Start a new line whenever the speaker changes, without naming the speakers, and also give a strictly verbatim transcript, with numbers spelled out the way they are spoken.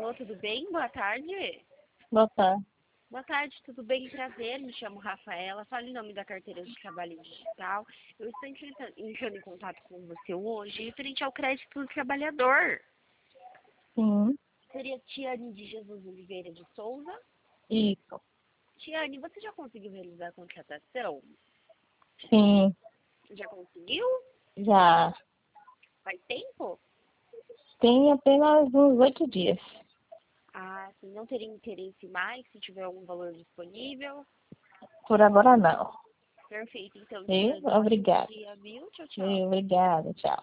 Alô, tudo bem? Boa tarde.
Boa tarde.
Boa tarde, tudo bem? Prazer, me chamo Rafaela, falo em nome da carteira de trabalho digital. Eu estou entrando, entrando em contato com você hoje referente ao crédito do trabalhador.
Sim,
Seria Tiane de Jesus Oliveira de Souza.
isso.
Tiane, você já conseguiu realizar a contratação?
Sim,
Já conseguiu?
já.
Faz tempo?
Tem apenas uns oito dias.
Ah, sim, não teria interesse mais se tiver algum valor disponível?
Por agora não.
Perfeito, então,
Viu?
Tiane, um ótimo
Obrigada.
dia, viu? Tchau, tchau.
Viu? Obrigada, tchau.